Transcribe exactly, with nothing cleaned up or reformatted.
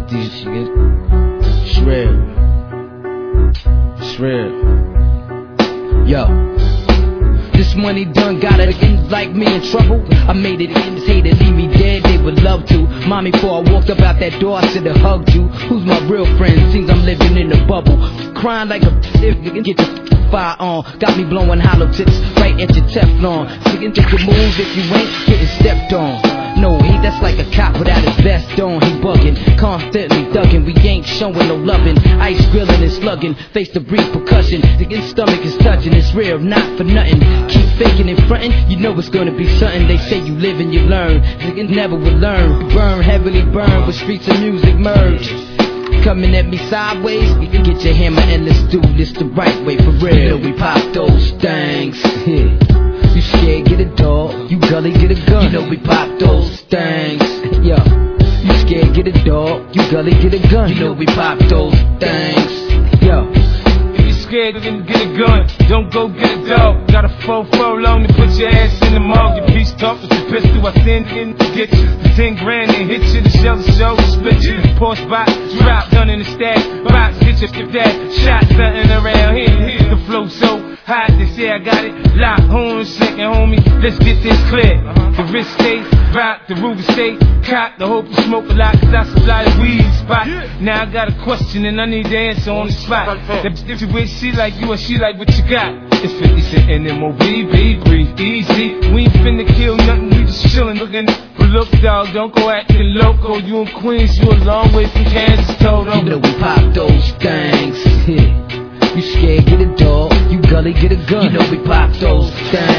pop these shit. It's real. It's real. Yo. This money done got it in like me in trouble. I made it in, say they leave me dead, they would love to. Mommy, before I walked up out that door, I should have hugged you. Who's my real friend? Seems I'm living in a bubble. Crying like a if get your fire on. Got me blowing hollow tips right into Teflon. Sticking to your moves if you ain't getting stepped on. No, he that's like a cop without his vest on. He bugging, constantly thugging. We ain't showing no loving. Ice grilling and slugging. Face the brief percussion. The stomach is touching. It's real, not for nothing. Keep faking and fronting. You know it's gonna be something. They say you live and you learn. Niggas never will learn. Burn heavily, burn. But streets and music merge. Coming at me sideways. You can get your hammer and let's do this the right way for real. You know we pop those things. You scared, get a dog. You gully, get a gun. You know we pop those things. Yo. You scared, get a dog. You gully, get a gun. You know we pop those things. Yo. If you scared, then get a gun. Don't go get a dog. Got a fofo long to put your ass in the mug. Your beast talk with your pistol. I send it in to get you. Ten grand and hit you. The shell the show, split you. Pour spot, drop, done in the stack. Box, get your skip that. Shot something around here. The flow so hot, they say I got it. Lock, home, second, homie. Let's get this clear. The wrist stay, rock, the Ruger stay. Cock, the hope you smoke a lot, cause I supply the weed spot. Now I got a question and I need the answer on the spot. The bitch you with, she like you and she like what you got. It's fifty Cent and M O B, B, breathe easy. We ain't finna kill nothing, we just chillin', looking. But look, dog, don't go acting loco. You in Queens, you a long way from Kansas, Toto. You know we pop those things. You scared, get a dog. You gully, get a gun. You know we pop those things.